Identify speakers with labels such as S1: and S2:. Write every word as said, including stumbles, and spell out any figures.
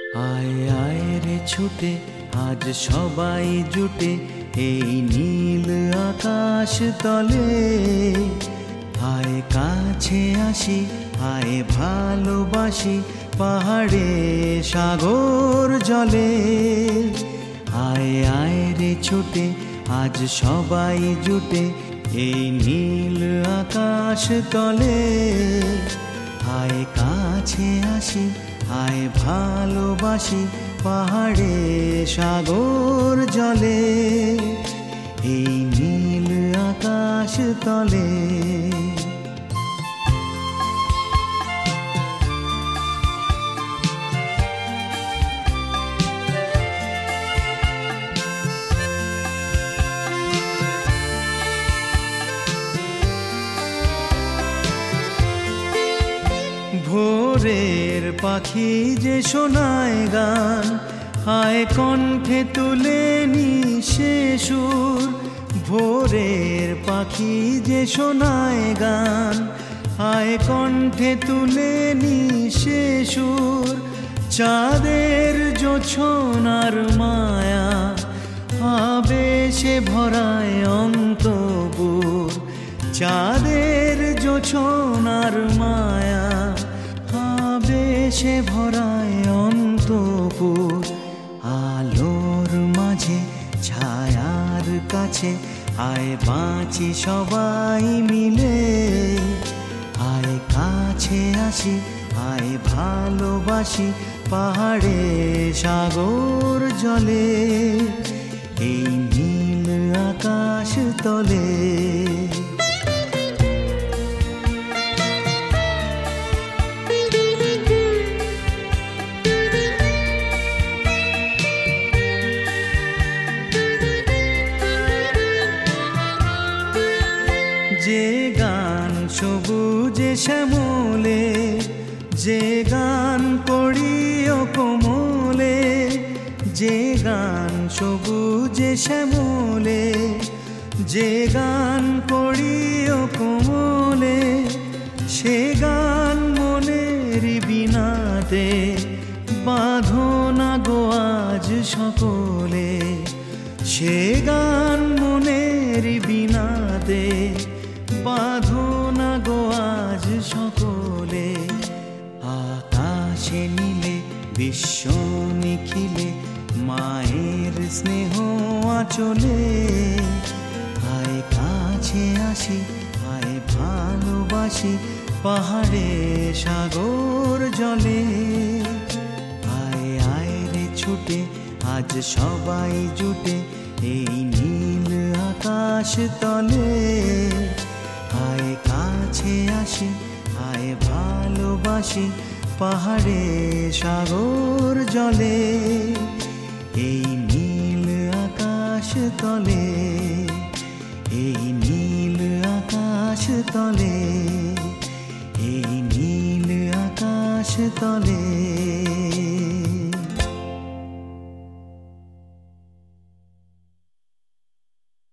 S1: আয় আয় রে ছুটে আজ সবাই জুটে এই নীল আকাশ তলে। আয় কাছে আসি, আয় ভালোবাসি পাহাড়ে সাগর জলে। আয় আয় রে ছুটে আজ সবাই জুটে এই নীল আকাশ তলে। আয় কাছে আসি, আয় ভালোবাসি পাহাড়ে সাগর জলে। এই নীল আকাশ তলে। ভোরের পাখি যে শোনায় গান, হায় কণ্ঠে তুলে নি সে সুর। ভোরের পাখি যে শোনায় গান, হায় কণ্ঠে তুলে নি সে সুর। চাঁদের জোছনার মায়া আবেশে ভরায় অন্তপুর। চাঁদের জোছনার মায়া আবেশে ভরায় অন্তপুর। আলোর মাঝে ছায়ার কাছে আয় বাঁচি সবাই মিলে। আয় কাছে আসি, আয় ভালোবাসি পাহাড়ে সাগর জলে। এই নীল আকাশ তলে। যে গান সবুজে শ্যামলে, যে গান করিও কোমলে। যে গান সবুজে শ্যামলে, যে গান করিও কোমলে। সে গান মনের বিনাতে বাঁধো না গো আজ সকলে। সে গান মনের বিনাতে বাঁধো না গো আজ সকলে। আকাশে নীলে বিশ্ব নিখিলে মায়ের স্নেহ আঁচলে। আয় কাছে আসি, আয় ভালোবাসি পাহাড়ে সাগর জলে। আয় আয় রে ছুটে আজ সবাই জুটে এই নীল আকাশ তলে। আয় কাছে আসি, আয় ভালোবাসি পাহাড়ে সাগর জলে। এই নীল আকাশ তলে। এই নীল আকাশ তলে। এই নীল আকাশ তলে।